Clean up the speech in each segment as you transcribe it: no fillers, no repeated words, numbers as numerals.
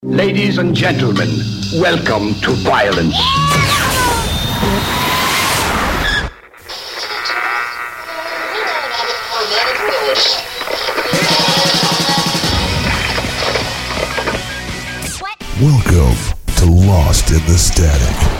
Ladies and gentlemen, welcome to violence. Welcome to Lost in the Static.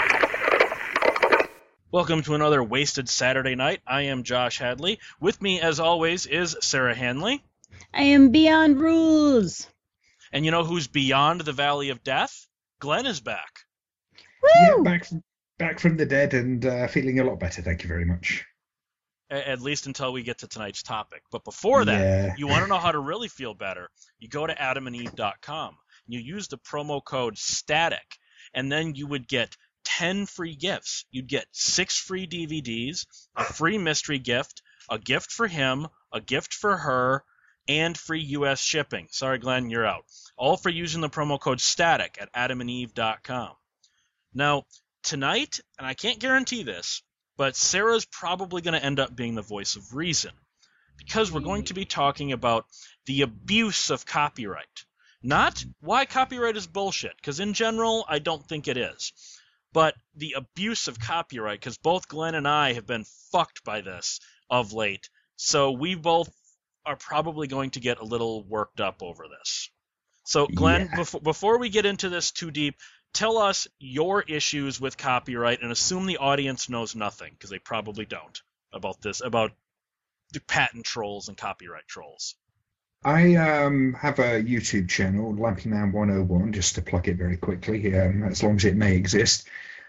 Welcome to another Wasted Saturday Night. I am Josh Hadley. With me, as always, is Sarah Hanley. I am beyond rules. And you know who's beyond the Valley of Death? Glenn is back. Woo! Yeah, back from the dead and feeling a lot better. Thank you very much. At least until we get to tonight's topic. But before that, You want to know how to really feel better, you go to adamandeve.com. You use the promo code STATIC, and then you would get 10 free gifts. You'd get 6 free DVDs, a free mystery gift, a gift for him, a gift for her, and free U.S. shipping. Sorry, Glenn, you're out. All for using the promo code STATIC at adamandeve.com. Now, tonight, and I can't guarantee this, but Sarah's probably going to end up being the voice of reason, because we're going to be talking about the abuse of copyright. Not why copyright is bullshit, because in general, I don't think it is. But the abuse of copyright, because both Glenn and I have been fucked by this of late, so we both are probably going to get a little worked up over this. So, Glenn, before we get into this too deep, tell us your issues with copyright, and assume the audience knows nothing, because they probably don't, about this, about the patent trolls and copyright trolls. I have a YouTube channel, Lampyman 101, just to plug it very quickly, as long as it may exist.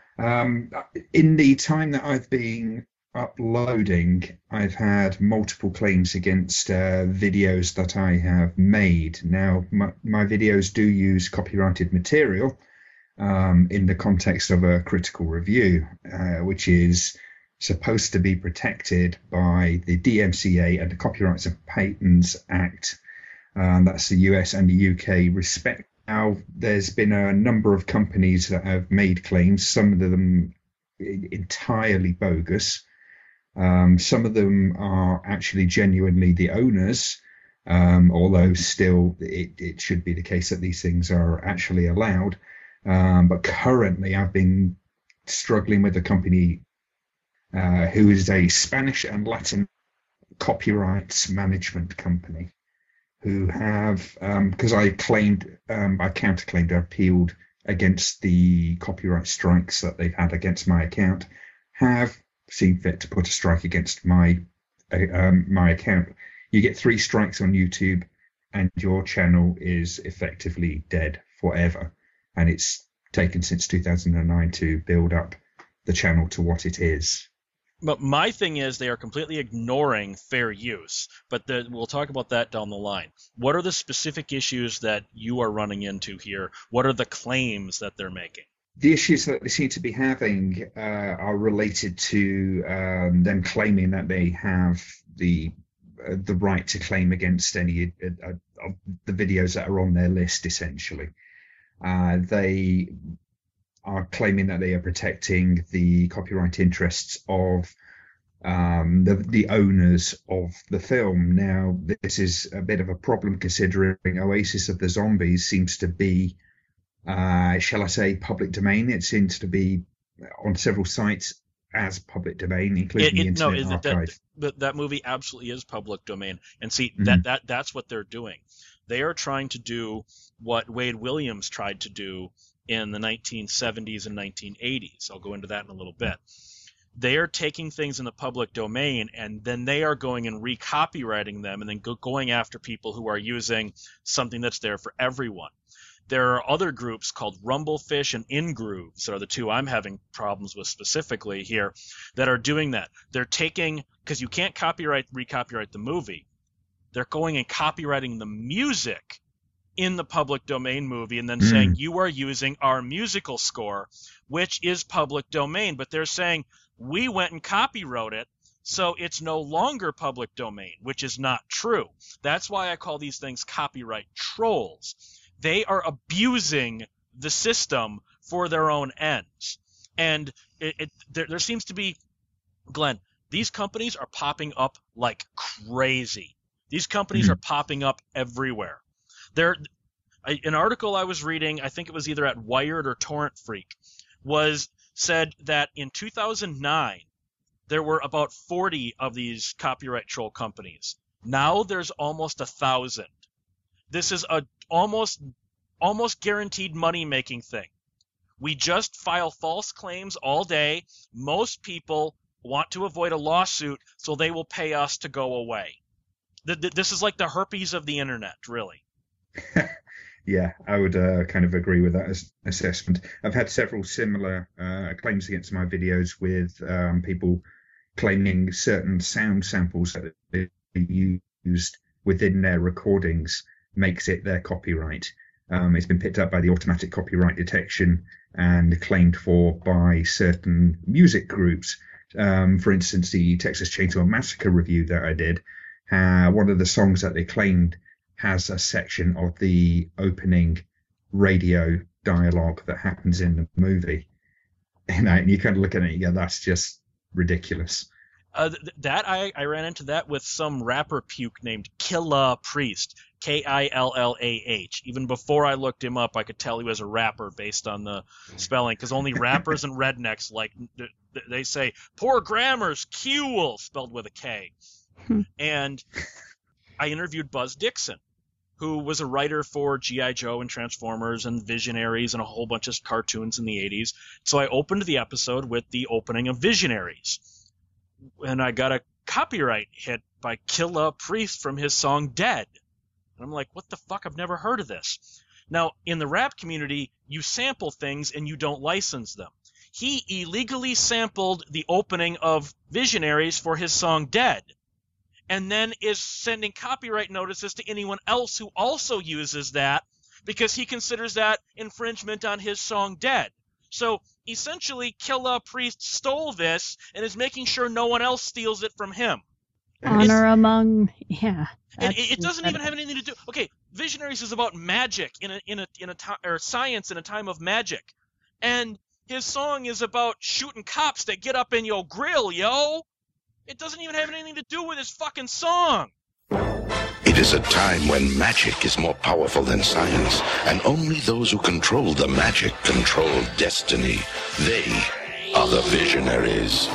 In the time that I've been uploading, I've had multiple claims against videos that I have made. Now, my videos do use copyrighted material in the context of a critical review, which is supposed to be protected by the DMCA and the Copyrights and Patents Act. That's the US and the UK respect. Now, there's been a number of companies that have made claims, some of them entirely bogus. Some of them are actually genuinely the owners, although still it should be the case that these things are actually allowed. But currently I've been struggling with a company who is a Spanish and Latin copyrights management company, who have, because I counterclaimed, I appealed against the copyright strikes that they've had against my account, have seen fit to put a strike against my account. You get 3 strikes on YouTube and your channel is effectively dead forever. And it's taken since 2009 to build up the channel to what it is. But my thing is they are completely ignoring fair use, but we'll talk about that down the line. What are the specific issues that you are running into here? What are the claims that they're making? The issues that they seem to be having are related to them claiming that they have the right to claim against any of the videos that are on their list, essentially. They are claiming that they are protecting the copyright interests of the owners of the film. Now, this is a bit of a problem considering Oasis of the Zombies seems to be, shall I say, public domain. It seems to be on several sites as public domain, including the Internet Archive. That movie absolutely is public domain. And see, that's what they're doing. They are trying to do what Wade Williams tried to do in the 1970s and 1980s. I'll go into that in a little bit. They are taking things in the public domain, and then they are going and recopywriting them, and then going after people who are using something that's there for everyone. There are other groups called Rumblefish and Ingrooves, are the two I'm having problems with specifically here, that are doing that. They're taking, because you can't recopyright the movie, they're going and copywriting the music in the public domain movie and then saying you are using our musical score, which is public domain. But they're saying we went and copywrote it, so it's no longer public domain, which is not true. That's why I call these things copyright trolls. They are abusing the system for their own ends. And there seems to be, Glenn, these companies are popping up like crazy. These companies are popping up everywhere. An article I was reading, I think it was either at Wired or Torrent Freak, said that in 2009 there were about 40 of these copyright troll companies. Now there's almost 1,000. This is a almost guaranteed money-making thing. We just file false claims all day. Most people want to avoid a lawsuit, so they will pay us to go away. This is like the herpes of the internet, really. Yeah, I would kind of agree with that assessment. I've had several similar claims against my videos with people claiming certain sound samples that they used within their recordings makes it their copyright. It's been picked up by the automatic copyright detection and claimed for by certain music groups. For instance, the Texas Chainsaw Massacre review that I did, one of the songs that they claimed has a section of the opening radio dialogue that happens in the movie. And you kind of look at it and you go, that's just ridiculous. I ran into that with some rapper puke named Killah Priest, Killah. Even before I looked him up, I could tell he was a rapper based on the spelling, because only rappers and rednecks they say poor grammar's Quel spelled with a K. And I interviewed Buzz Dixon, who was a writer for G.I. Joe and Transformers and Visionaries and a whole bunch of cartoons in the 80s. So I opened the episode with the opening of Visionaries. And I got a copyright hit by Killah Priest from his song Dead. And I'm like, what the fuck? I've never heard of this. Now, in the rap community, you sample things and you don't license them. He illegally sampled the opening of Visionaries for his song Dead, and then is sending copyright notices to anyone else who also uses that, because he considers that infringement on his song Dead. So essentially, Killah Priest stole this and is making sure no one else steals it from him. Honor among, yeah. And it doesn't even have anything to do. Okay, Visionaries is about magic or science in a time of magic, and his song is about shooting cops that get up in your grill, yo. It doesn't even have anything to do with his fucking song. It is a time when magic is more powerful than science, and only those who control the magic control destiny. They are the Visionaries.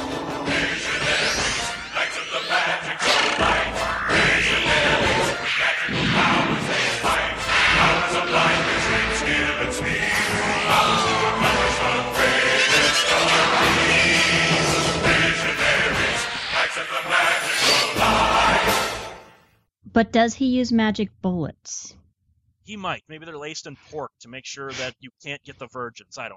But does he use magic bullets? He might. Maybe they're laced in pork to make sure that you can't get the virgins. I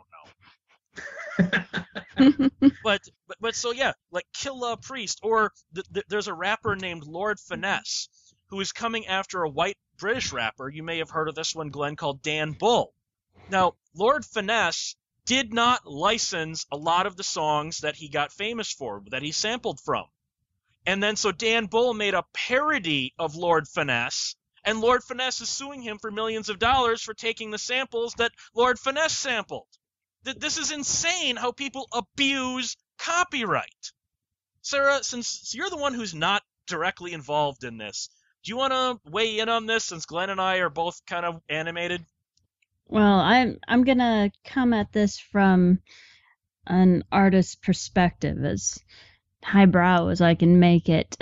don't know. but so yeah, like Killah Priest, or there's a rapper named Lord Finesse who is coming after a white British rapper. You may have heard of this one, Glenn, called Dan Bull. Now, Lord Finesse did not license a lot of the songs that he got famous for, that he sampled from. And then so Dan Bull made a parody of Lord Finesse, and Lord Finesse is suing him for millions of dollars for taking the samples that Lord Finesse sampled. This is insane how people abuse copyright. Sarah, since you're the one who's not directly involved in this, do you want to weigh in on this, since Glenn and I are both kind of animated? Well, I'm going to come at this from an artist's perspective, as highbrow as I can make it.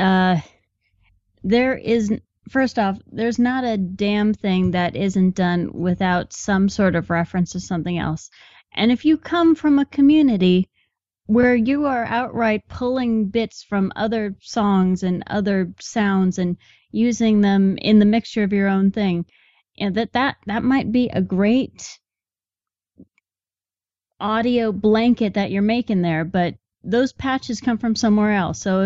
First off, there's not a damn thing that isn't done without some sort of reference to something else. And if you come from a community where you are outright pulling bits from other songs and other sounds and using them in the mixture of your own thing, and that might be a great audio blanket that you're making there, but those patches come from somewhere else. So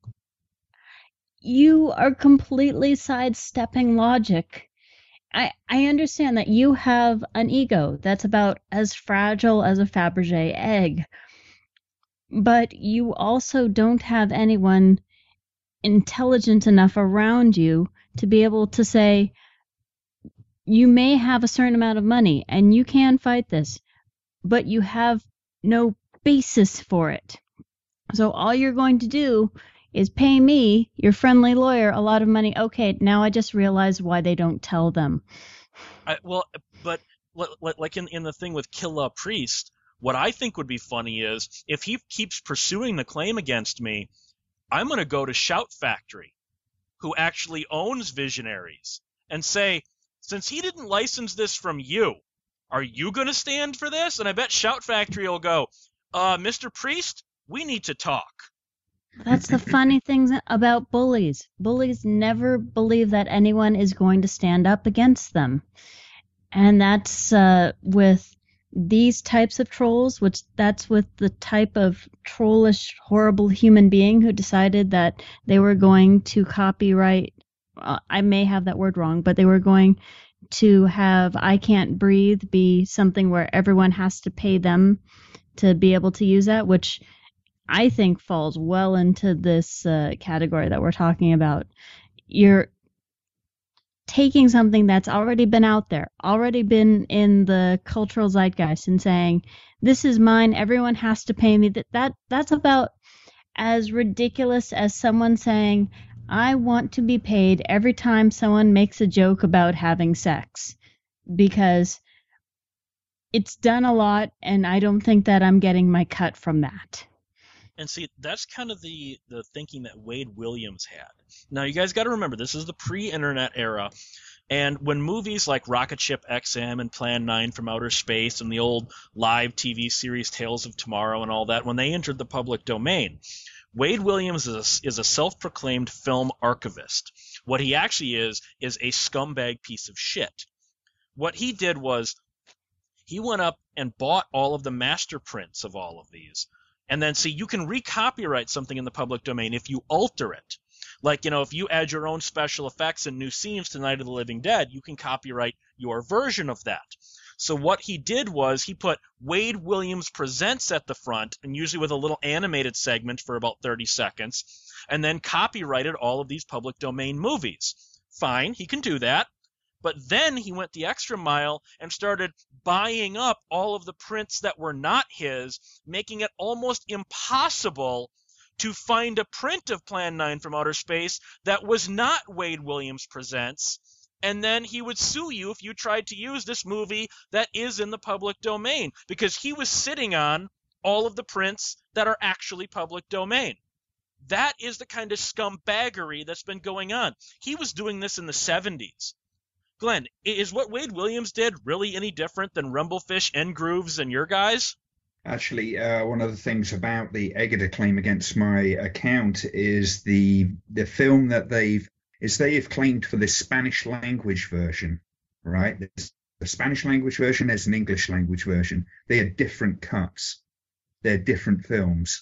you are completely sidestepping logic. I understand that you have an ego that's about as fragile as a Fabergé egg, but you also don't have anyone intelligent enough around you to be able to say, you may have a certain amount of money and you can fight this, but you have no basis for it. So all you're going to do is pay me, your friendly lawyer, a lot of money. Okay, now I just realized why they don't tell them. But like in the thing with Killah Priest, what I think would be funny is if he keeps pursuing the claim against me, I'm going to go to Shout Factory, who actually owns Visionaries, and say, since he didn't license this from you, are you going to stand for this? And I bet Shout Factory will go, Mr. Priest, we need to talk. That's the funny thing about bullies. Bullies never believe that anyone is going to stand up against them. And that's with these types of trolls, that's with the type of trollish, horrible human being who decided that they were going to copyright, I may have that word wrong, but they were going to have I Can't Breathe be something where everyone has to pay them to be able to use that, which I think falls well into this category that we're talking about. You're taking something that's already been out there, already been in the cultural zeitgeist, and saying, this is mine, everyone has to pay me. That's about as ridiculous as someone saying, I want to be paid every time someone makes a joke about having sex, because it's done a lot, and I don't think that I'm getting my cut from that. And see, that's kind of the thinking that Wade Williams had. Now, you guys got to remember, this is the pre-internet era, and when movies like Rocket Ship XM and Plan 9 from Outer Space and the old live TV series Tales of Tomorrow and all that, when they entered the public domain, Wade Williams is a self-proclaimed film archivist. What he actually is a scumbag piece of shit. What he did was he went up and bought all of the master prints of all of these. And then, see, you can recopyright something in the public domain if you alter it. Like, if you add your own special effects and new scenes to Night of the Living Dead, you can copyright your version of that. So what he did was he put Wade Williams Presents at the front, and usually with a little animated segment for about 30 seconds, and then copyrighted all of these public domain movies. Fine, he can do that. But then he went the extra mile and started buying up all of the prints that were not his, making it almost impossible to find a print of Plan 9 from Outer Space that was not Wade Williams Presents. And then he would sue you if you tried to use this movie that is in the public domain, because he was sitting on all of the prints that are actually public domain. That is the kind of scumbaggery that's been going on. He was doing this in the 70s. Glenn, is what Wade Williams did really any different than Rumblefish, N-Grooves, and your guys? Actually, one of the things about the Egida claim against my account is the film that they have claimed for the Spanish language version, right? There's the Spanish language version, there's an English language version. They are different cuts. They're different films.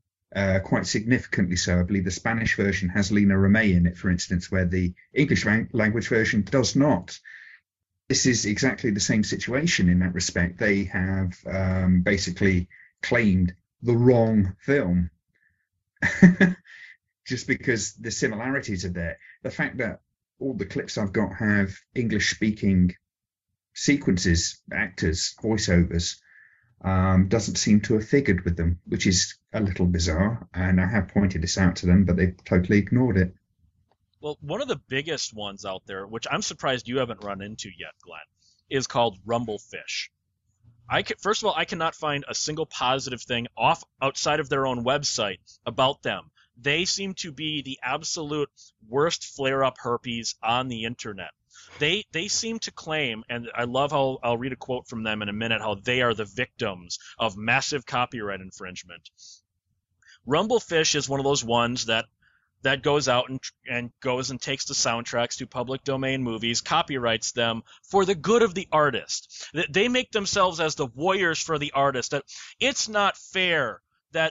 Quite significantly so. I believe the Spanish version has Lena Remey in it, for instance, where the English language version does not. This is exactly the same situation in that respect. They have basically claimed the wrong film just because the similarities are there. The fact that all the clips I've got have English-speaking sequences, actors, voiceovers, doesn't seem to have figured with them, which is a little bizarre, and I have pointed this out to them, but they've totally ignored it. Well, one of the biggest ones out there, which I'm surprised you haven't run into yet, Glenn, is called Rumblefish. First of all, I cannot find a single positive thing outside of their own website about them. They seem to be the absolute worst flare-up herpes on the internet. They seem to claim, and I love how I'll read a quote from them in a minute, how they are the victims of massive copyright infringement. Rumblefish is one of those ones that goes out and goes and takes the soundtracks to public domain movies, copyrights them for the good of the artist. They make themselves as the warriors for the artist. That it's not fair that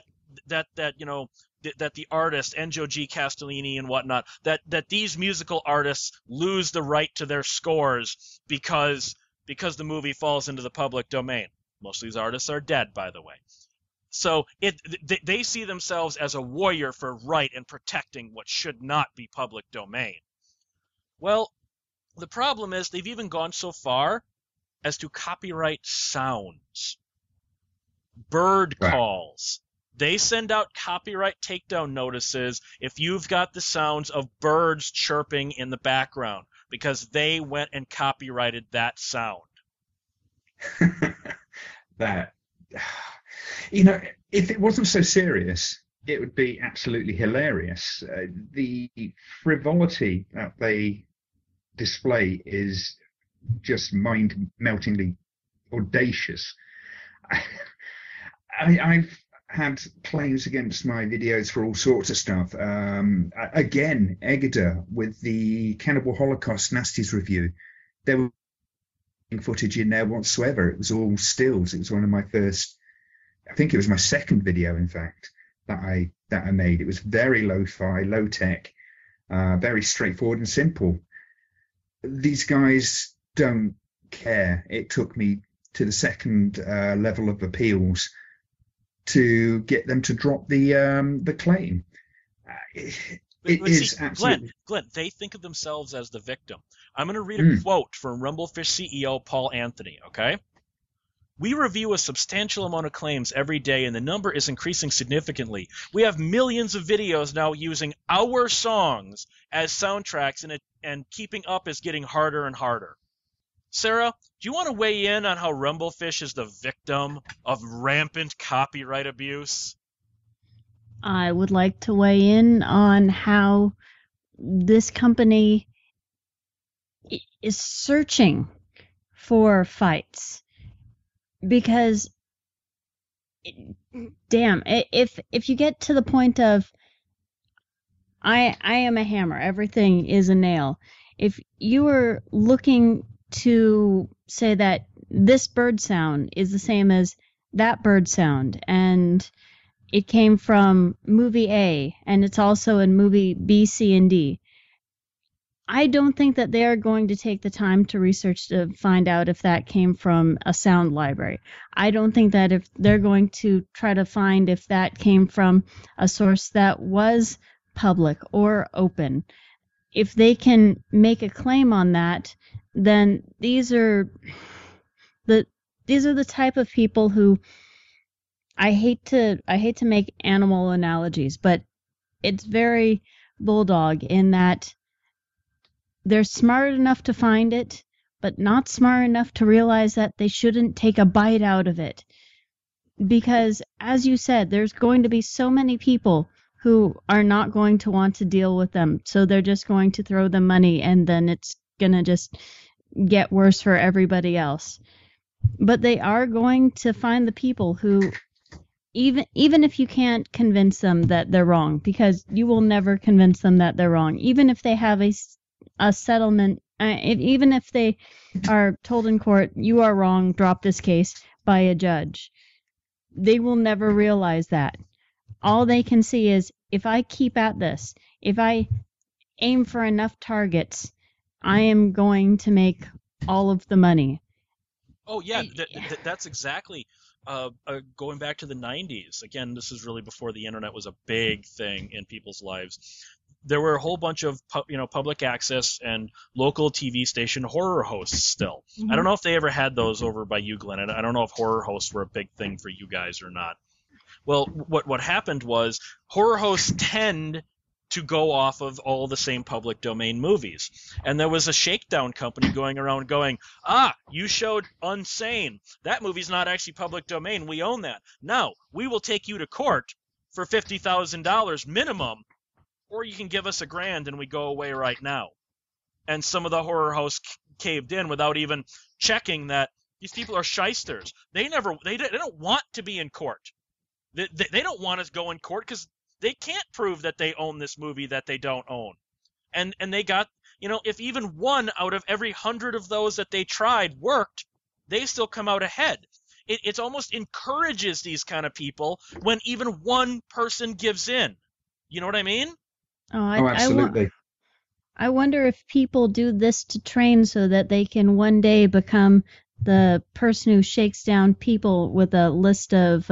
the artist, Enjo G. Castellini and whatnot, that these musical artists lose the right to their scores because the movie falls into the public domain. Most of these artists are dead, by the way. So they see themselves as a warrior for right and protecting what should not be public domain. Well, the problem is they've even gone so far as to copyright sounds, bird calls. They send out copyright takedown notices if you've got the sounds of birds chirping in the background. because they went and copyrighted that sound. That, if it wasn't so serious, it would be absolutely hilarious. The frivolity that they display is just mind-meltingly audacious. I've had claims against my videos for all sorts of stuff. Again, Egida with the Cannibal Holocaust Nasties review, there was footage in there whatsoever. It was all stills. It was one of my first, I think it was my second video, in fact, that I made. It was very lo-fi, low-tech, very straightforward and simple. These guys don't care. It took me to the second level of appeals to get them to drop the claim. It is absolutely... Glenn, they think of themselves as the victim. I'm going to read a quote from Rumblefish CEO Paul Anthony, okay? We review a substantial amount of claims every day, and the number is increasing significantly. We have millions of videos now using our songs as soundtracks, and keeping up is getting harder and harder. Sarah, do you want to weigh in on how Rumblefish is the victim of rampant copyright abuse? I would like to weigh in on how this company is searching for fights. Because, damn, if you get to the point of, I am a hammer, everything is a nail. If you are looking to say that this bird sound is the same as that bird sound, and it came from movie A, and it's also in movie B, C, and D, I don't think that they're going to take the time to research to find out if that came from a sound library. I don't think that if they're going to try to find if that came from a source that was public or open. If they can make a claim on that, then these are the type of people who I hate to make animal analogies, but it's very bulldog in that they're smart enough to find it, but not smart enough to realize that they shouldn't take a bite out of it. Because, as you said, there's going to be so many people who are not going to want to deal with them, so they're just going to throw them money, and then it's going to just get worse for everybody else. But they are going to find the people who, even if you can't convince them that they're wrong, because you will never convince them that they're wrong, even if they have a settlement, even if they are told in court, you are wrong, drop this case, by a judge, they will never realize that. All they can see is, if I keep at this, if I aim for enough targets, I am going to make all of the money. Oh, yeah, that's exactly... going back to the 90s, again, this is really before the internet was a big thing in people's lives. There were a whole bunch of public access and local TV station horror hosts still. Mm-hmm. I don't know if they ever had those over by you, Glenn. I don't know if horror hosts were a big thing for you guys or not. Well, what happened was horror hosts tend to go off of all the same public domain movies. And there was a shakedown company going around going, you showed Unsane. That movie's not actually public domain. We own that. Now, we will take you to court for $50,000 minimum, or you can give us $1,000 and we go away right now. And some of the horror hosts caved in without even checking that these people are shysters. They don't want to be in court. They don't want us to go in court because they can't prove that they own this movie that they don't own. And they got, if even one out of every 100 of those that they tried worked, they still come out ahead. It almost encourages these kind of people when even one person gives in. You know what I mean? Oh, absolutely. I wonder if people do this to train so that they can one day become the person who shakes down people with a list of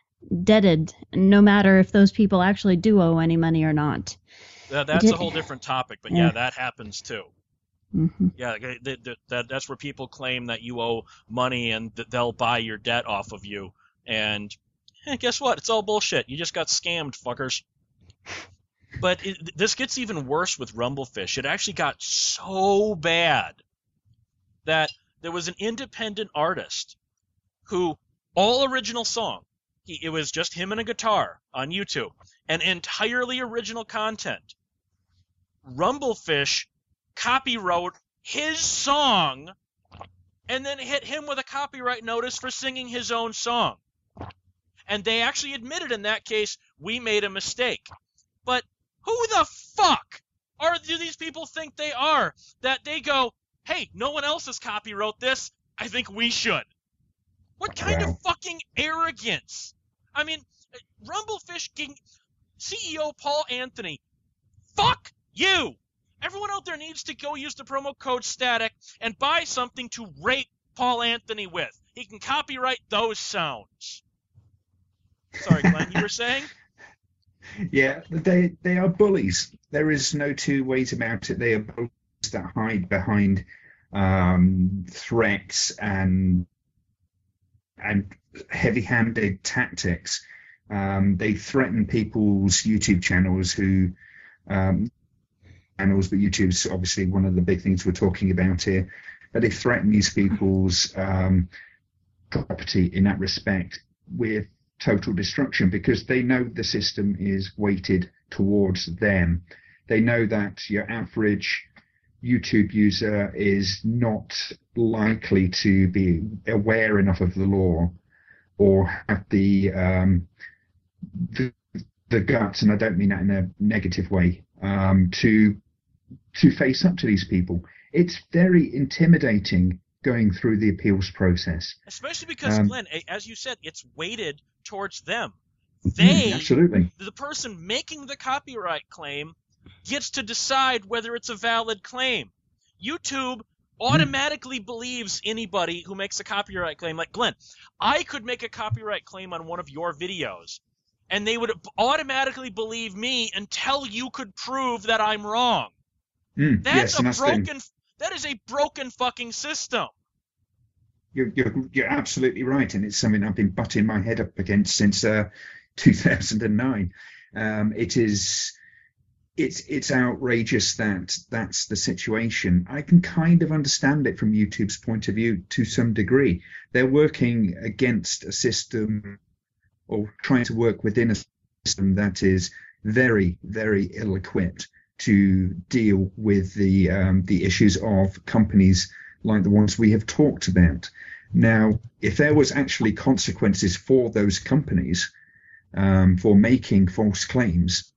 deaded, no matter if those people actually do owe any money or not. That's a whole different topic, but yeah, that happens too. Mm-hmm. Yeah, that's where people claim that you owe money and that they'll buy your debt off of you. And guess what? It's all bullshit. You just got scammed, fuckers. But this gets even worse with Rumblefish. It actually got so bad that there was an independent artist who, all original song, it was just him and a guitar on YouTube, and entirely original content. Rumblefish copywrote his song and then hit him with a copyright notice for singing his own song. And they actually admitted in that case, we made a mistake. But who the fuck do these people think they are, that they go, hey, no one else has copywrote this, I think we should? What kind of fucking arrogance? I mean, Rumblefish CEO Paul Anthony, fuck you! Everyone out there needs to go use the promo code STATIC and buy something to rape Paul Anthony with. He can copyright those sounds. Sorry, Glenn, you were saying? Yeah, they are bullies. There is no two ways about it. They are bullies that hide behind threats and heavy-handed tactics. They threaten people's YouTube channels but YouTube's obviously one of the big things we're talking about here. But they threaten these people's property in that respect with total destruction, because they know the system is weighted towards them. They know that your average YouTube user is not likely to be aware enough of the law or have the guts, and I don't mean that in a negative way, to face up to these people. It's very intimidating going through the appeals process. Especially because, Glenn, as you said, it's weighted towards them. They, absolutely, the person making the copyright claim, gets to decide whether it's a valid claim. YouTube automatically believes anybody who makes a copyright claim. Like, Glenn, I could make a copyright claim on one of your videos, and they would automatically believe me until you could prove that I'm wrong. That is a broken fucking system. You're absolutely right, and it's something I've been butting my head up against since 2009. It's outrageous that that's the situation. I can kind of understand it from YouTube's point of view to some degree. They're working against a system, or trying to work within a system that is very, very ill-equipped to deal with the issues of companies like the ones we have talked about. Now, if there was actually consequences for those companies for making false claims,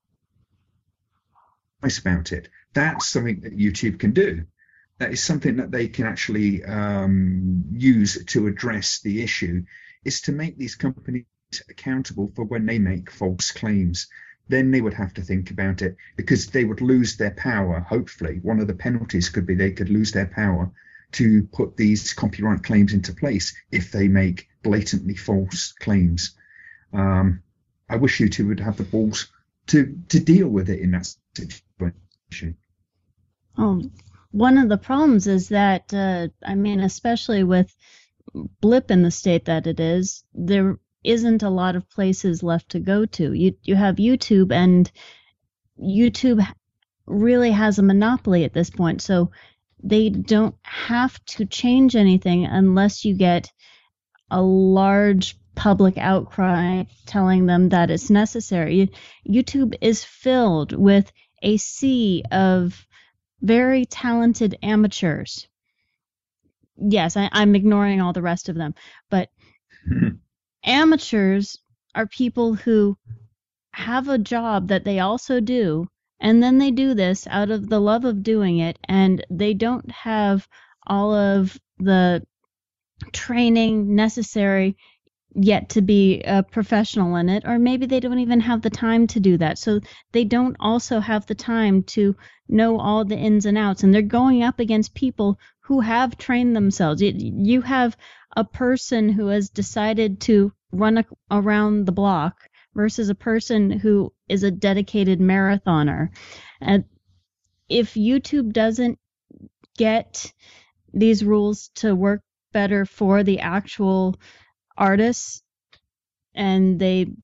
about it, that's something that YouTube can do. That is something that they can actually use to address the issue, is to make these companies accountable for when they make false claims. Then they would have to think about it, because they would lose their power. Hopefully, one of the penalties could be they could lose their power to put these copyright claims into place if they make blatantly false claims. I wish YouTube would have the balls to deal with it in that situation. Oh, one of the problems is that, especially with Blip in the state that it is, there isn't a lot of places left to go to. You have YouTube, and YouTube really has a monopoly at this point, so they don't have to change anything unless you get a large public outcry telling them that it's necessary. YouTube is filled with a sea of very talented amateurs. Yes, I'm ignoring all the rest of them, but amateurs are people who have a job that they also do, and then they do this out of the love of doing it, and they don't have all of the training necessary yet to be a professional in it, or maybe they don't even have the time to do that. So they don't also have the time to know all the ins and outs, and they're going up against people who have trained themselves. You have a person who has decided to run around the block versus a person who is a dedicated marathoner. And if YouTube doesn't get these rules to work better for the actual artists, and they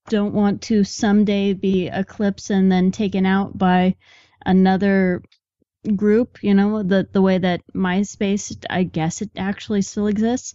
don't want to someday be eclipsed and then taken out by another group, the way that MySpace, I guess it actually still exists.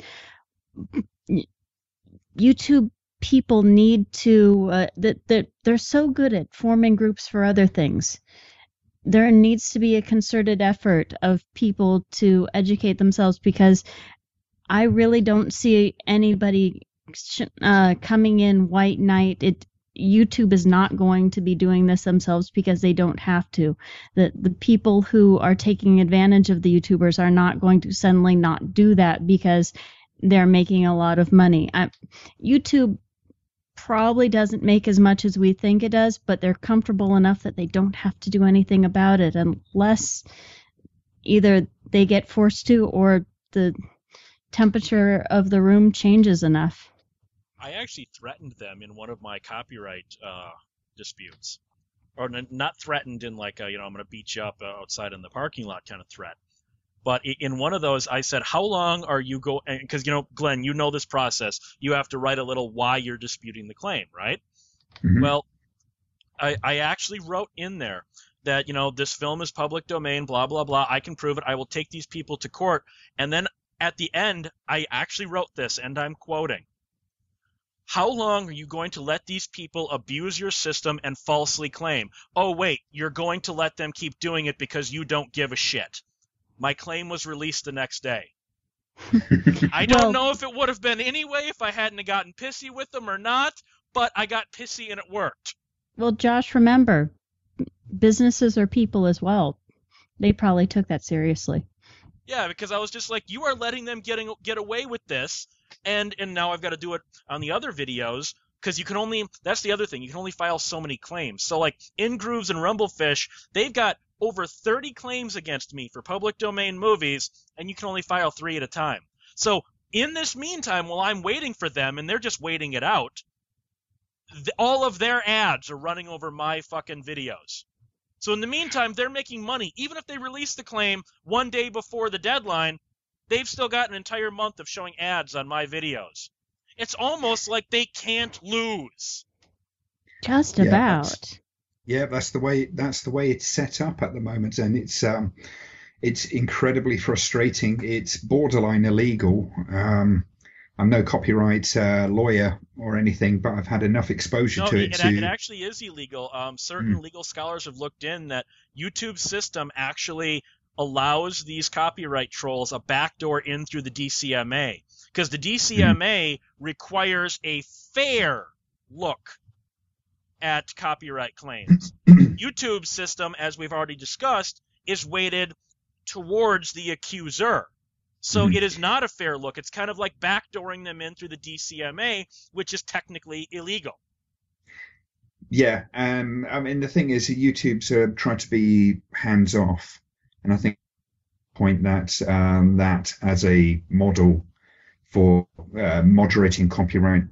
YouTube people need to, they're so good at forming groups for other things. There needs to be a concerted effort of people to educate themselves, because I really don't see anybody coming in white knight. YouTube is not going to be doing this themselves because they don't have to. The people who are taking advantage of the YouTubers are not going to suddenly not do that because they're making a lot of money. YouTube probably doesn't make as much as we think it does, but they're comfortable enough that they don't have to do anything about it unless either they get forced to or the temperature of the room changes enough. I actually threatened them in one of my copyright disputes. Or not threatened in like, I'm going to beat you up outside in the parking lot kind of threat. But in one of those, I said, how long are you going? Because, Glenn, you know this process. You have to write a little why you're disputing the claim, right? Mm-hmm. Well, I actually wrote in there that, this film is public domain, blah, blah, blah. I can prove it. I will take these people to court. And then at the end, I actually wrote this, and I'm quoting. How long are you going to let these people abuse your system and falsely claim, oh, wait, you're going to let them keep doing it because you don't give a shit? My claim was released the next day. I don't know if it would have been anyway if I hadn't gotten pissy with them or not, but I got pissy and it worked. Well, Josh, remember, businesses are people as well. They probably took that seriously. Yeah, because I was just like, you are letting them get away with this, and now I've got to do it on the other videos, because that's the other thing, you can only file so many claims. So like InGrooves and Rumblefish, they've got over 30 claims against me for public domain movies, and you can only file 3 at a time. So in this meantime, while I'm waiting for them, and they're just waiting it out, all of their ads are running over my fucking videos. So in the meantime, they're making money. Even if they release the claim one day before the deadline, they've still got an entire month of showing ads on my videos. It's almost like they can't lose. Just about. That's the way it's set up at the moment, and it's incredibly frustrating. It's borderline illegal. I'm no copyright lawyer or anything, but I've had enough exposure to it. It actually is illegal. Certain legal scholars have looked in that YouTube's system actually allows these copyright trolls a backdoor in through the DCMA, because the DCMA requires a fair look at copyright claims. YouTube's system, as we've already discussed, is weighted towards the accuser. So it is not a fair look. It's kind of like backdooring them in through the DCMA, which is technically illegal. Yeah, I mean, the thing is, YouTube's trying to be hands-off, and I think point that as a model for moderating copyright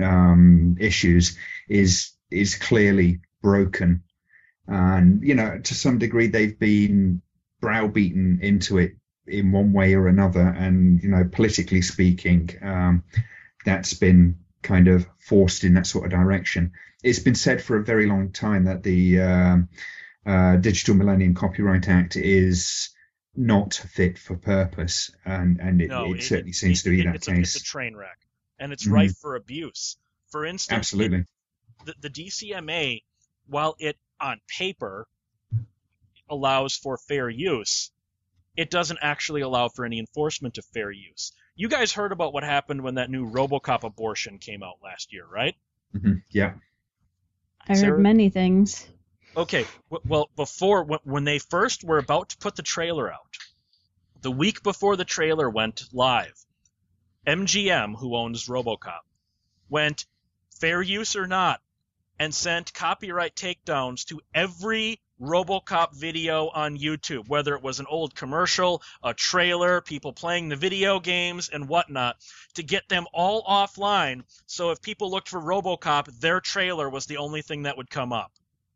issues is clearly broken, and to some degree they've been browbeaten into it in one way or another, and politically speaking, that's been kind of forced in that sort of direction. It's been said for a very long time that the Digital Millennium Copyright Act is not fit for purpose, and it certainly seems to be that case. It's a train wreck, and it's rife for abuse. For instance, absolutely, the DCMA, while it on paper allows for fair use, it doesn't actually allow for any enforcement of fair use. You guys heard about what happened when that new RoboCop abortion came out last year, right? Mm-hmm. Yeah. I heard many things. Okay, well, when they first were about to put the trailer out, the week before the trailer went live, MGM, who owns RoboCop, went fair use or not, and sent copyright takedowns to every RoboCop video on YouTube, whether it was an old commercial, a trailer, people playing the video games and whatnot, to get them all offline, so if people looked for RoboCop, their trailer was the only thing that would come up.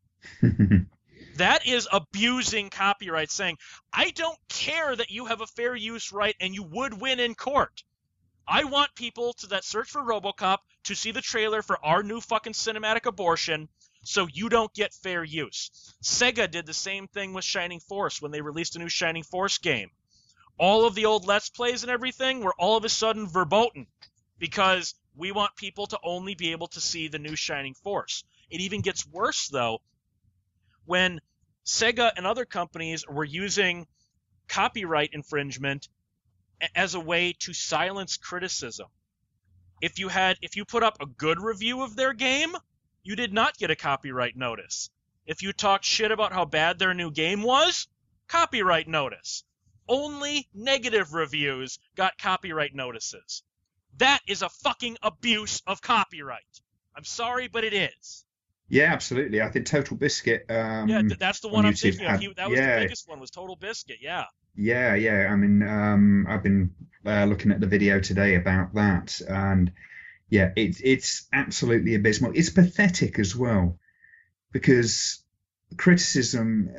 That is abusing copyright, saying, I don't care that you have a fair use right and you would win in court. I want people that search for RoboCop to see the trailer for our new fucking cinematic abortion so you don't get fair use. Sega did the same thing with Shining Force when they released a new Shining Force game. All of the old Let's Plays and everything were all of a sudden verboten because we want people to only be able to see the new Shining Force. It even gets worse, though, when Sega and other companies were using copyright infringement as a way to silence criticism. If you put up a good review of their game, you did not get a copyright notice. If you talked shit about how bad their new game was, copyright notice. Only negative reviews got copyright notices. That is a fucking abuse of copyright. I'm sorry, but it is. Yeah, absolutely. I think Total Biscuit. Yeah, that's the one I'm thinking of. That was the biggest one. Was Total Biscuit? Yeah. Yeah. I mean, I've been looking at the video today about that, and yeah, it's absolutely abysmal. It's pathetic as well, because criticism.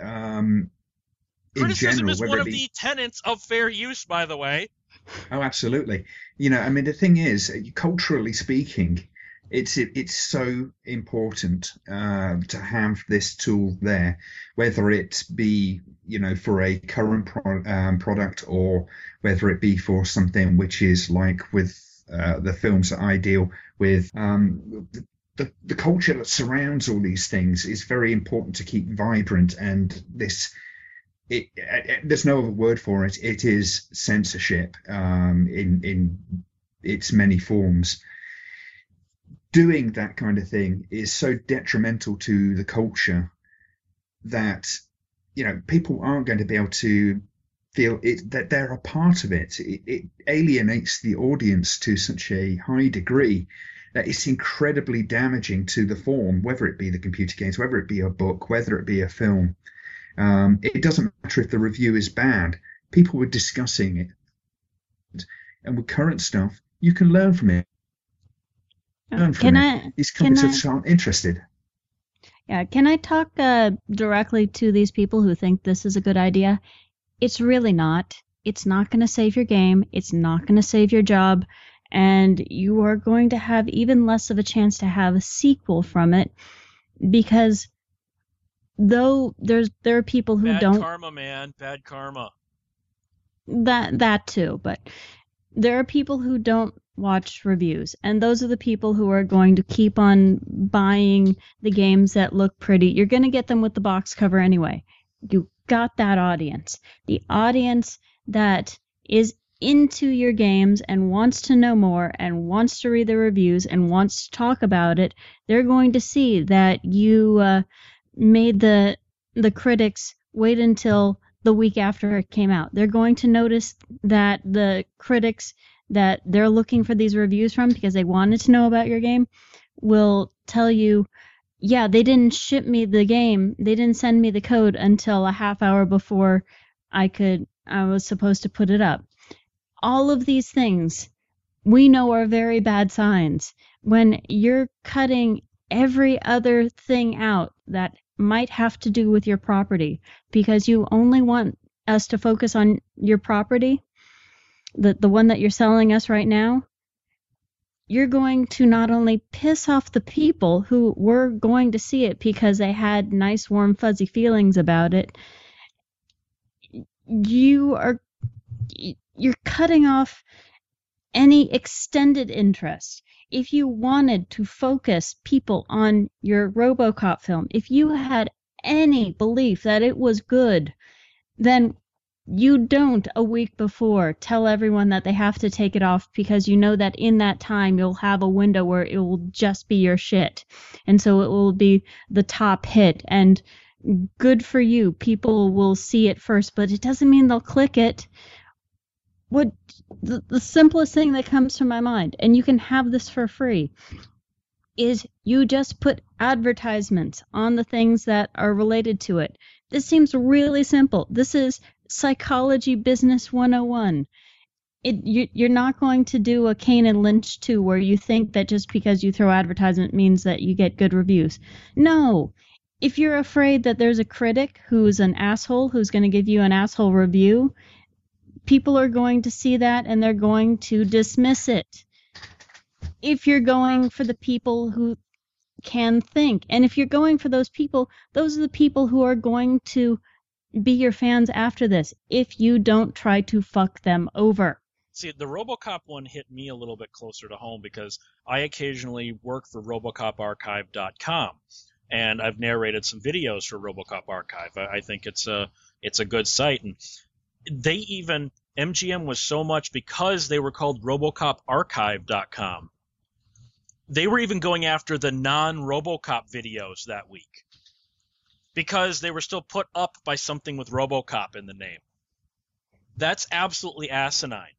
Criticism in general, is one of the tenets of fair use, by the way. Oh, absolutely. You know, I mean, the thing is, culturally speaking, it's so important to have this tool there, whether it be, you know, for a current product, or whether it be for something which is like with the films that I deal with. The culture that surrounds all these things is very important to keep vibrant, and there's no other word for it. It is censorship in its many forms. Doing that kind of thing is so detrimental to the culture that, you know, people aren't going to be able to feel that they're a part of it. It alienates the audience to such a high degree that it's incredibly damaging to the form, whether it be the computer games, whether it be a book, whether it be a film. It doesn't matter if the review is bad. People were discussing it. And with current stuff, you can learn from it. These companies aren't interested. Yeah, can I talk directly to these people who think this is a good idea? It's really not. It's not going to save your game. It's not going to save your job. And you are going to have even less of a chance to have a sequel from it, because though there are people who don't. Bad karma, man. Bad karma. That too, but there are people who don't watch reviews, and those are the people who are going to keep on buying the games that look pretty. You're going to get them with the box cover anyway. You got that audience. The audience that is into your games and wants to know more and wants to read the reviews and wants to talk about it, they're going to see that you made the critics wait until the week after it came out. They're going to notice that the critics that they're looking for these reviews from, because they wanted to know about your game, will tell you, yeah, they didn't ship me the game, they didn't send me the code until a half hour before I was supposed to put it up. All of these things we know are very bad signs. When you're cutting every other thing out that might have to do with your property because you only want us to focus on your property, the one that you're selling us right now, you're going to not only piss off the people who were going to see it because they had nice, warm, fuzzy feelings about it, you're cutting off any extended interest. If you wanted to focus people on your RoboCop film, if you had any belief that it was good, then you don't a week before tell everyone that they have to take it off, because you know that in that time you'll have a window where it will just be your shit. And so it will be the top hit, and good for you. People will see it first, but it doesn't mean they'll click it. What the simplest thing that comes to my mind, and you can have this for free, is you just put advertisements on the things that are related to it. This seems really simple. This is psychology business 101. You're not going to do a Kane and Lynch 2 where you think that just because you throw advertisement means that you get good reviews. No. If you're afraid that there's a critic who's an asshole who's going to give you an asshole review, people are going to see that and they're going to dismiss it. if you're going for the people who can think. And if you're going for those people, those are the people who are going to be your fans after this, if you don't try to fuck them over. See, the RoboCop one hit me a little bit closer to home because I occasionally work for RoboCopArchive.com, and I've narrated some videos for RoboCop Archive. I think it's a good site, and MGM was so much because they were called RoboCopArchive.com. They were even going after the non-RoboCop videos that week because they were still put up by something with RoboCop in the name. That's absolutely asinine.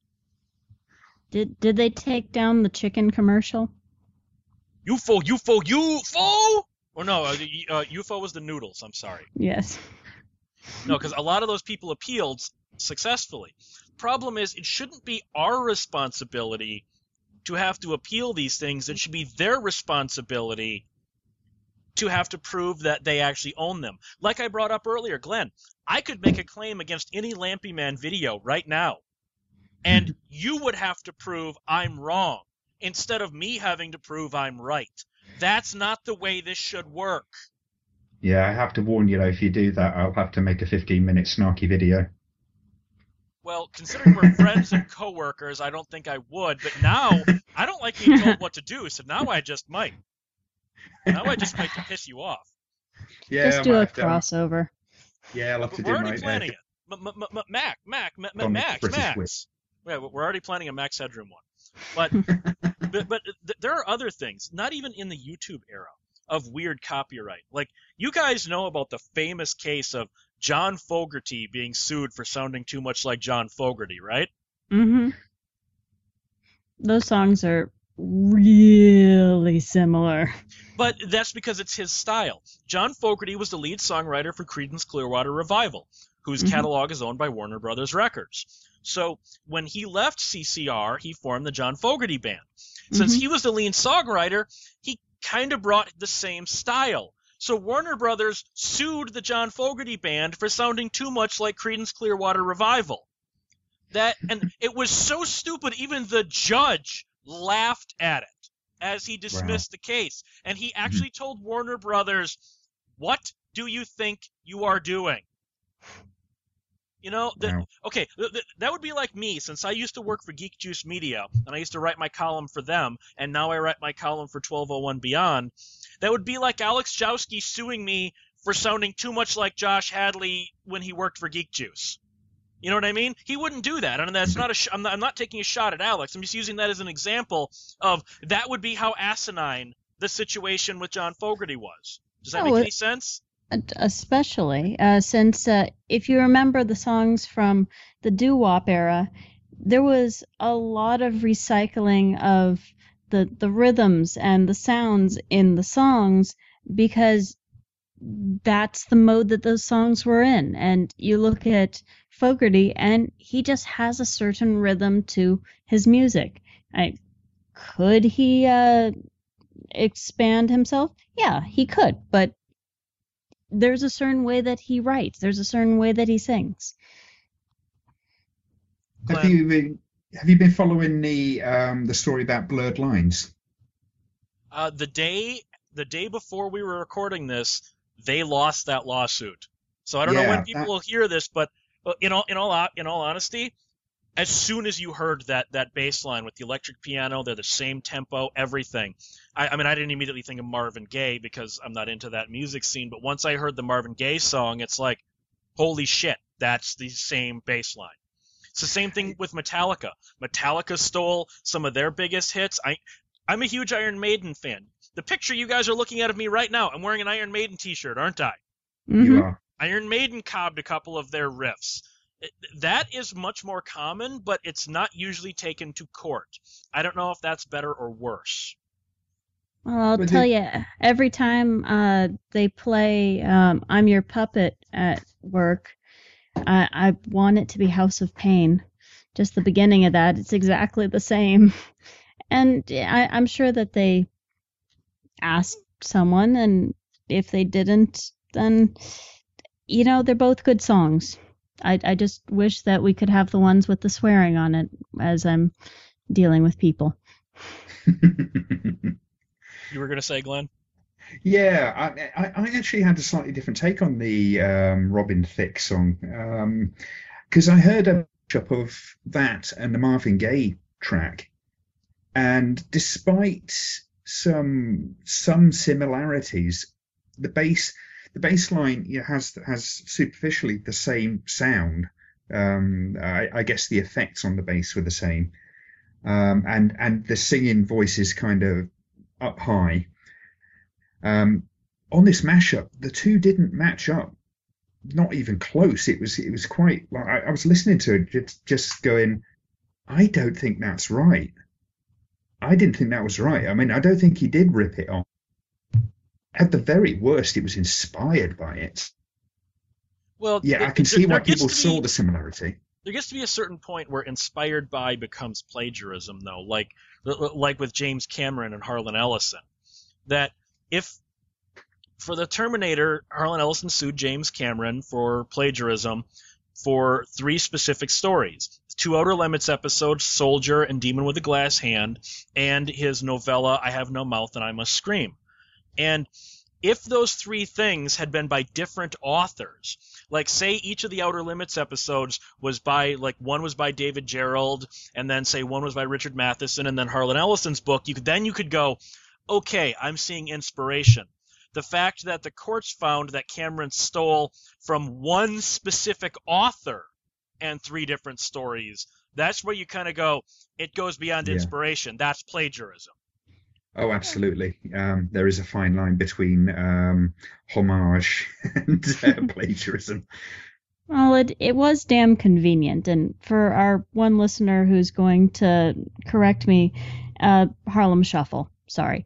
Did they take down the chicken commercial? UFO! Or no, UFO was the noodles. I'm sorry. Yes. No, because a lot of those people appealed successfully. Problem is, it shouldn't be our responsibility to have to appeal these things. It should be their responsibility to have to prove that they actually own them. Like I brought up earlier, Glenn, I could make a claim against any Lampy Man video right now, and you would have to prove I'm wrong instead of me having to prove I'm right. That's not the way this should work. Yeah, I have to warn you, though, if you do that, I'll have to make a 15-minute snarky video. Well, considering we're friends and co-workers, I don't think I would. But now, I don't like being told what to do, so now I just might. Now I just might to piss you off. Yeah, just do a crossover. Yeah, I'll have to we're do already planning it. Max. Yeah, we're already planning a Max Headroom one. But there are other things, not even in the YouTube era, of weird copyright. Like, you guys know about the famous case of John Fogerty being sued for sounding too much like John Fogerty, right? Mm-hmm. Those songs are really similar. But that's because it's his style. John Fogerty was the lead songwriter for Creedence Clearwater Revival, whose catalog is owned by Warner Brothers Records. So when he left CCR, he formed the John Fogerty Band. Since he was the lead songwriter, he kind of brought the same style. So Warner Brothers sued the John Fogerty Band for sounding too much like Creedence Clearwater Revival. And it was so stupid, even the judge laughed at it as he dismissed the case. And he actually told Warner Brothers, "What do you think you are doing?" You know, okay, that would be like me, since I used to work for Geek Juice Media, and I used to write my column for them, and now I write my column for 1201 Beyond. That would be like Alex Jowski suing me for sounding too much like Josh Hadley when he worked for Geek Juice. You know what I mean? He wouldn't do that, and that's not I'm not taking a shot at Alex. I'm just using that as an example of that would be how asinine the situation with John Fogerty was. Does that make any sense? Especially since if you remember the songs from the doo-wop era, there was a lot of recycling of the rhythms and the sounds in the songs because that's the mode that those songs were in. And you look at Fogerty, and he just has a certain rhythm to his music. Could he expand himself? Yeah, he could, but there's a certain way that he writes. There's a certain way that he sings. Have you been following the story about Blurred Lines? The day before we were recording this, they lost that lawsuit. So I don't know when people will hear this, but in all honesty, as soon as you heard that bass line with the electric piano, they're the same tempo, everything. I mean, I didn't immediately think of Marvin Gaye because I'm not into that music scene, but once I heard the Marvin Gaye song, it's like, holy shit, that's the same bass line. It's the same thing with Metallica. Metallica stole some of their biggest hits. I'm a huge Iron Maiden fan. The picture you guys are looking at of me right now, I'm wearing an Iron Maiden t-shirt, aren't I? Mm-hmm. You are. Iron Maiden cobbed a couple of their riffs. That is much more common, but it's not usually taken to court. I don't know if that's better or worse. Well, I'll tell you, every time they play I'm Your Puppet at work, I want it to be House of Pain. Just the beginning of that, it's exactly the same. And I'm sure that they asked someone, and if they didn't, then, you know, they're both good songs. I just wish that we could have the ones with the swearing on it as I'm dealing with people. You were going to say, Glenn? Yeah, I actually had a slightly different take on the Robin Thicke song, because I heard a mashup of that and the Marvin Gaye track, and despite some similarities, the bass line, has superficially the same sound. I guess the effects on the bass were the same, and the singing voice is kind of up high. On this mashup, the two didn't match up, not even close. It was quite like I was listening to it, just going, I don't think that's right. I didn't think that was right. I mean, I don't think he did rip it off. At the very worst, it was inspired by it. Well, yeah, I can see why people saw the similarity. There gets to be a certain point where inspired by becomes plagiarism, though, like with James Cameron and Harlan Ellison. That if for the Terminator, Harlan Ellison sued James Cameron for plagiarism for 3 specific stories: 2 Outer Limits episodes, Soldier and Demon with a Glass Hand, and his novella I Have No Mouth and I Must Scream. And if those 3 things had been by different authors, like say each of the Outer Limits episodes was by, like one was by David Gerald, and then say one was by Richard Matheson, and then Harlan Ellison's book, you could go, okay, I'm seeing inspiration. The fact that the courts found that Cameron stole from one specific author and 3 different stories, that's where you kind of go, it goes beyond inspiration. That's plagiarism. Oh, absolutely. There is a fine line between homage and plagiarism. Well, it was damn convenient. And for our one listener who's going to correct me, Harlem Shuffle. Sorry.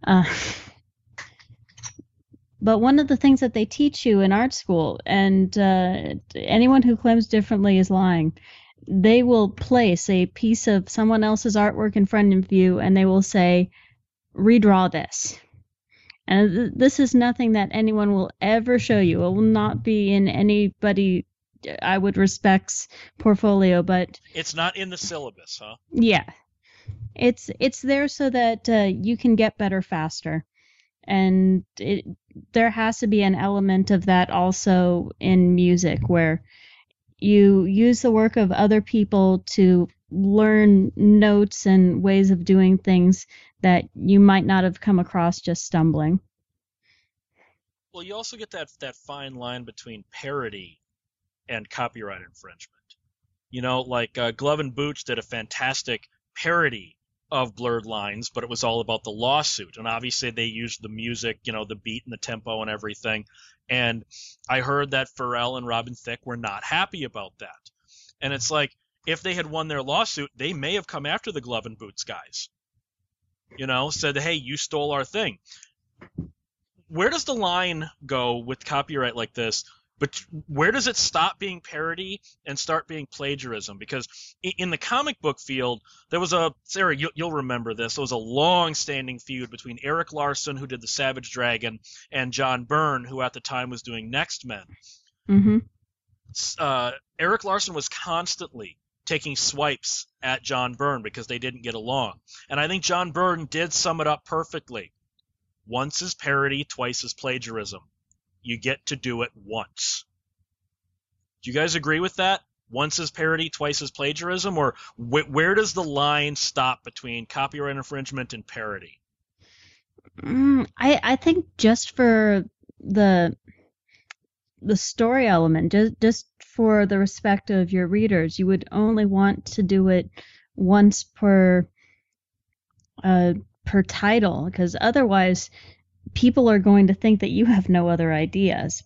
But one of the things that they teach you in art school, and anyone who claims differently is lying, they will place a piece of someone else's artwork in front of you, and they will say, redraw this. And this is nothing that anyone will ever show you. It will not be in anybody I would respect's portfolio, but it's not in the syllabus, huh? Yeah. It's there so that you can get better faster. And there has to be an element of that also in music, where you use the work of other people to learn notes and ways of doing things that you might not have come across just stumbling. Well, you also get that fine line between parody and copyright infringement. You know, like Glove and Boots did a fantastic parody of Blurred Lines, but it was all about the lawsuit. And obviously they used the music, you know, the beat and the tempo and everything. And I heard that Pharrell and Robin Thicke were not happy about that. And it's like, if they had won their lawsuit, they may have come after the Glove and Boots guys. You know, said, hey, you stole our thing. Where does the line go with copyright like this? But where does it stop being parody and start being plagiarism? Because in the comic book field, there was Sarah, you'll remember this, there was a long-standing feud between Eric Larson, who did the Savage Dragon, and John Byrne, who at the time was doing Next Men. Mm-hmm. Eric Larson was constantly taking swipes at John Byrne because they didn't get along. And I think John Byrne did sum it up perfectly. Once is parody, twice is plagiarism. You get to do it once. Do you guys agree with that? Once is parody, twice is plagiarism? Or where does the line stop between copyright infringement and parody? I think just for the story element, just for the respect of your readers, you would only want to do it once per title, because otherwise people are going to think that you have no other ideas,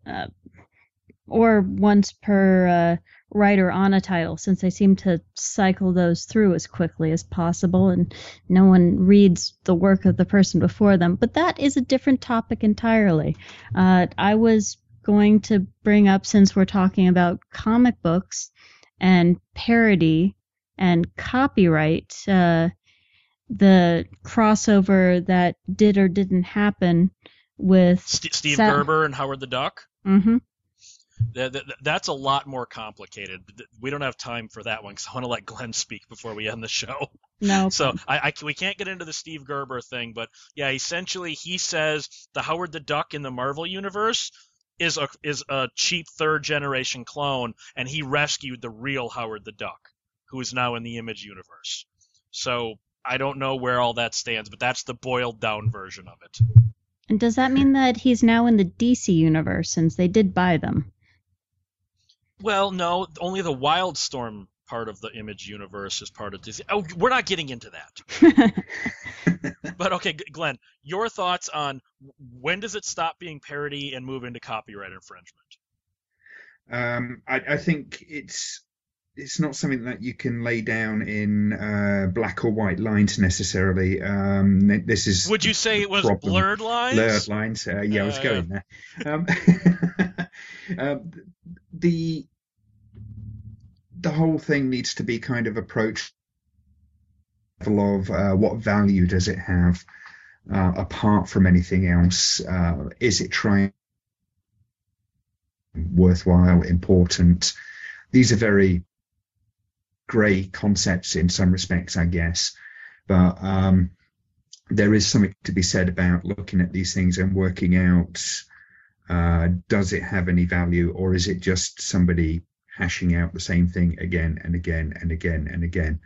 or once per writer on a title, since they seem to cycle those through as quickly as possible and no one reads the work of the person before them. But that is a different topic entirely. I was going to bring up, since we're talking about comic books and parody and copyright, the crossover that did or didn't happen with Steve Gerber and Howard the Duck. Mm-hmm. That's a lot more complicated. We don't have time for that one because I want to let Glenn speak before we end the show. No. So we can't get into the Steve Gerber thing, but yeah, essentially he says the Howard the Duck in the Marvel universe is a cheap third generation clone, and he rescued the real Howard the Duck, who is now in the Image universe. So I don't know where all that stands, but that's the boiled down version of it. And does that mean that he's now in the DC universe, since they did buy them? Well, no, only the Wildstorm part of the Image universe is part of DC. Oh, we're not getting into that. But okay, Glenn, your thoughts on when does it stop being parody and move into copyright infringement? I think it's not something that you can lay down in black or white lines necessarily. This is. Would you say it was blurred lines? Blurred lines. Yeah, I was going there. The whole thing needs to be kind of approached level of what value does it have apart from anything else? Is it trying worthwhile, important? These are very grey concepts in some respects, I guess, but there is something to be said about looking at these things and working out, does it have any value, or is it just somebody hashing out the same thing again and again and again and again?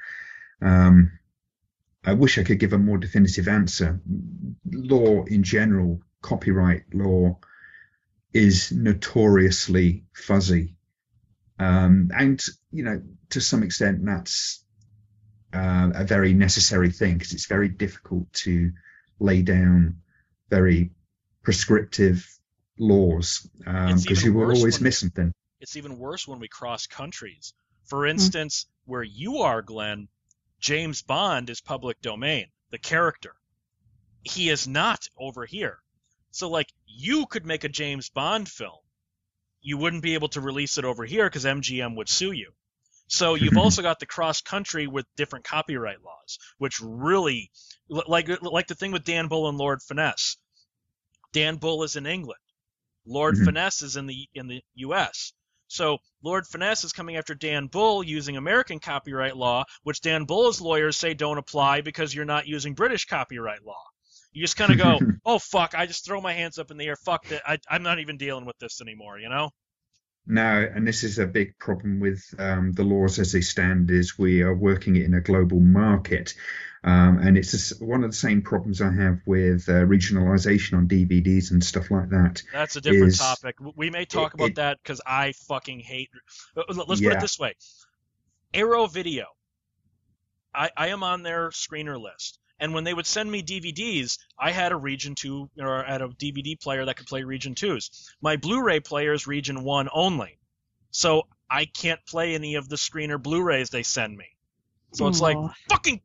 I wish I could give a more definitive answer. Law in general, copyright law, is notoriously fuzzy. And, you know, to some extent, that's a very necessary thing, because it's very difficult to lay down very prescriptive laws, because you will always miss something. It's even worse when we cross countries. For instance, where you are, Glenn, James Bond is public domain, the character. He is not over here. So, like, you could make a James Bond film. You wouldn't be able to release it over here because MGM would sue you. So you've also got the cross country with different copyright laws, which really, like the thing with Dan Bull and Lord Finesse. Dan Bull is in England. Lord Finesse is in the U.S. So Lord Finesse is coming after Dan Bull using American copyright law, which Dan Bull's lawyers say don't apply because you're not using British copyright law. You just kind of go, oh, fuck, I just throw my hands up in the air. Fuck that. I'm not even dealing with this anymore, you know? No, and this is a big problem with the laws as they stand, is we are working in a global market. And it's one of the same problems I have with regionalization on DVDs and stuff like that. That's a different topic. We may talk about that because I fucking hate... Let's put it this way. Arrow Video. I am on their screener list. And when they would send me DVDs, I had a Region 2, or I had a DVD player that could play Region 2s. My Blu-ray player is Region 1 only. So I can't play any of the screener Blu-rays they send me. So it's like, fucking...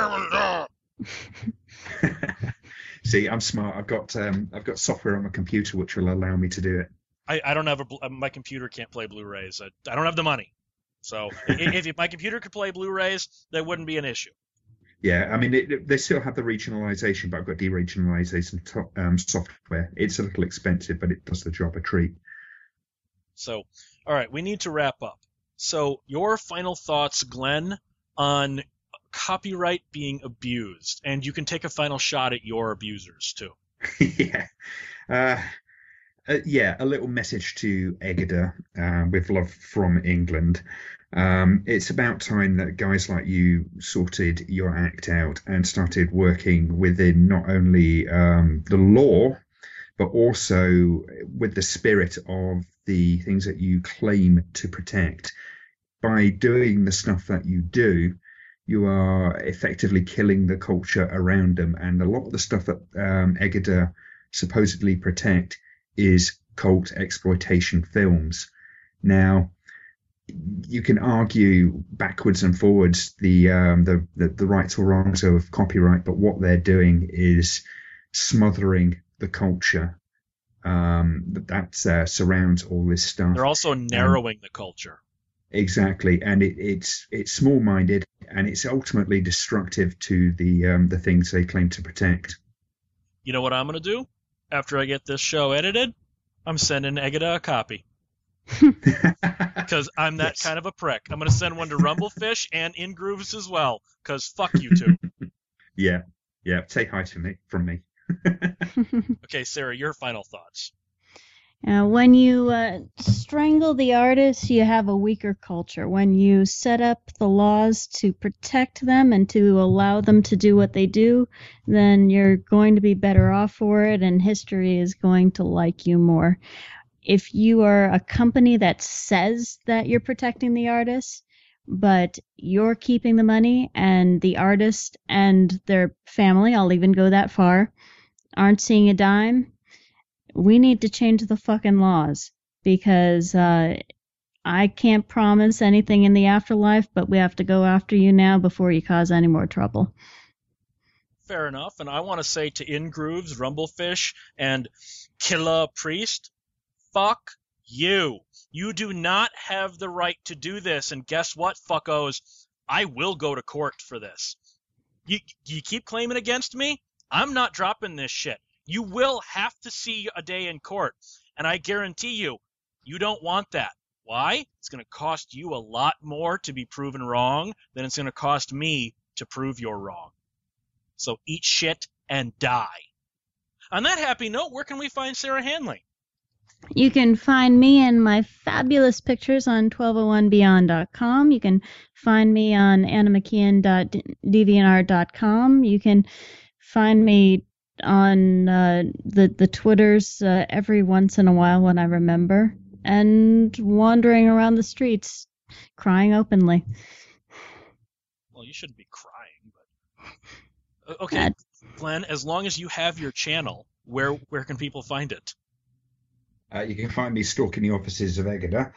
See, I'm smart. I've got software on my computer which will allow me to do it. I don't have my computer can't play Blu-rays. I don't have the money. So if my computer could play Blu-rays, that wouldn't be an issue. Yeah, I mean, they still have the regionalization, but I've got deregionalization software. It's a little expensive, but it does the job a treat. So, all right, we need to wrap up. So, your final thoughts, Glenn, on copyright being abused, and you can take a final shot at your abusers too. Yeah, a little message to Egida, with love from England. It's about time that guys like you sorted your act out and started working within not only the law, but also with the spirit of the things that you claim to protect. By doing the stuff that you do, you are effectively killing the culture around them. And a lot of the stuff that Egida supposedly protect is cult exploitation films. Now, you can argue backwards and forwards the rights or wrongs of copyright, but what they're doing is smothering the culture that surrounds all this stuff. They're also narrowing the culture. Exactly, and it's small-minded, and it's ultimately destructive to the things they claim to protect. You know what I'm going to do after I get this show edited? I'm sending Egida a copy. Because I'm that kind of a prick. I'm going to send one to Rumblefish and Ingrooves as well, because fuck you two. Yeah. Say hi to from me. Okay, Sarah, your final thoughts. When you strangle the artists, you have a weaker culture. When you set up the laws to protect them and to allow them to do what they do, then you're going to be better off for it, and history is going to like you more. If you are a company that says that you're protecting the artists, but you're keeping the money and the artist and their family, I'll even go that far, aren't seeing a dime, we need to change the fucking laws, because I can't promise anything in the afterlife, but we have to go after you now before you cause any more trouble. Fair enough, and I want to say to Ingrooves, Rumblefish, and Killer Priest, fuck you. You do not have the right to do this, and guess what, fuckos? I will go to court for this. You keep claiming against me? I'm not dropping this shit. You will have to see a day in court, and I guarantee you, you don't want that. Why? It's going to cost you a lot more to be proven wrong than it's going to cost me to prove you're wrong. So eat shit and die. On that happy note, where can we find Sarah Hanley? You can find me and my fabulous pictures on 1201beyond.com. You can find me on annamckeon.deviantart.com. You can find me on the Twitters every once in a while when I remember, and wandering around the streets crying openly. Well, you shouldn't be crying, but okay, Glenn, as long as you have your channel, where can people find it? You can find me stalking the offices of Egada.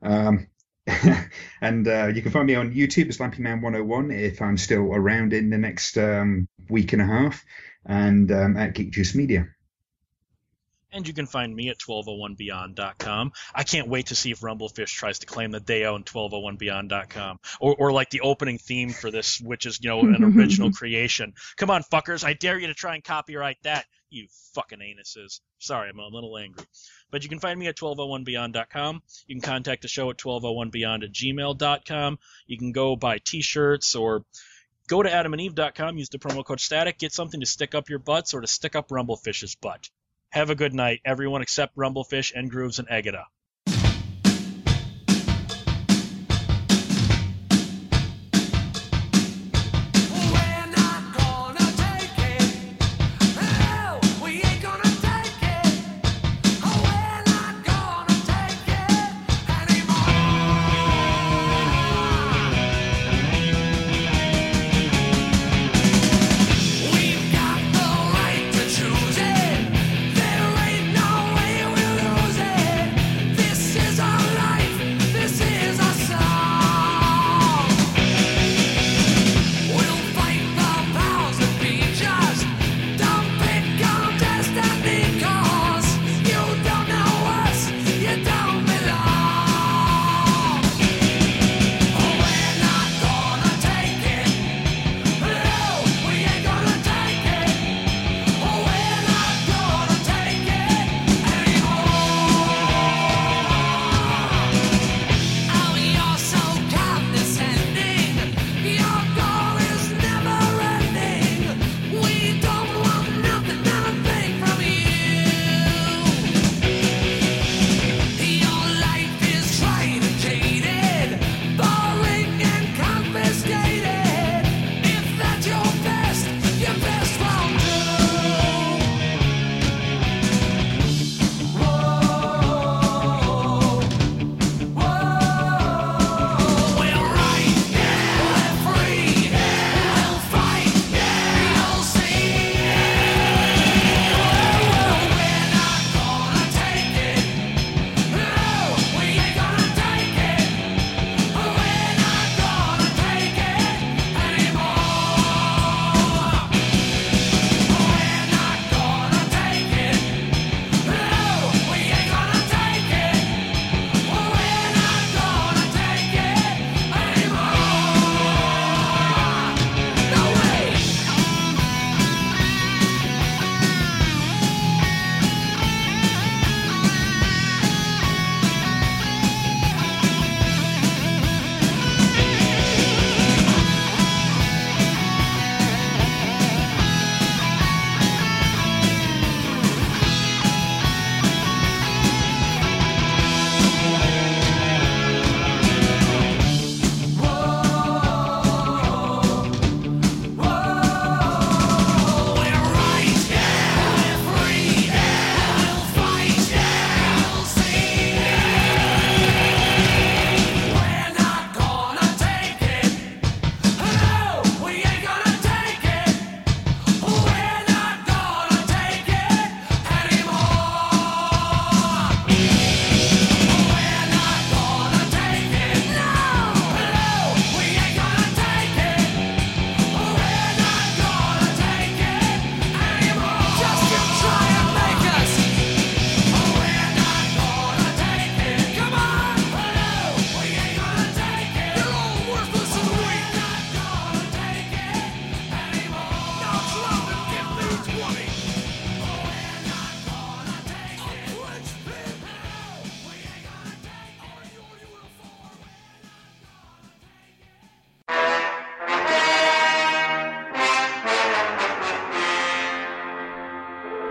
And you can find me on YouTube as LampyMan101 if I'm still around in the next week and a half, and at Geek Juice Media. And you can find me at 1201beyond.com. I can't wait to see if Rumblefish tries to claim that they own 1201beyond.com. Or like the opening theme for this, which is, an original creation. Come on, fuckers. I dare you to try and copyright that, you fucking anuses. Sorry, I'm a little angry. But you can find me at 1201beyond.com. You can contact the show at 1201beyond@gmail.com. You can go buy T-shirts or go to adamandeve.com, use the promo code STATIC, get something to stick up your butts or to stick up Rumblefish's butt. Have a good night, everyone except Rumblefish, Ingrooves, and Egada.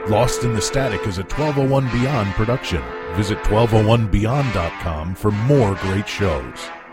Lost in the Static is a 1201 Beyond production. Visit 1201beyond.com for more great shows.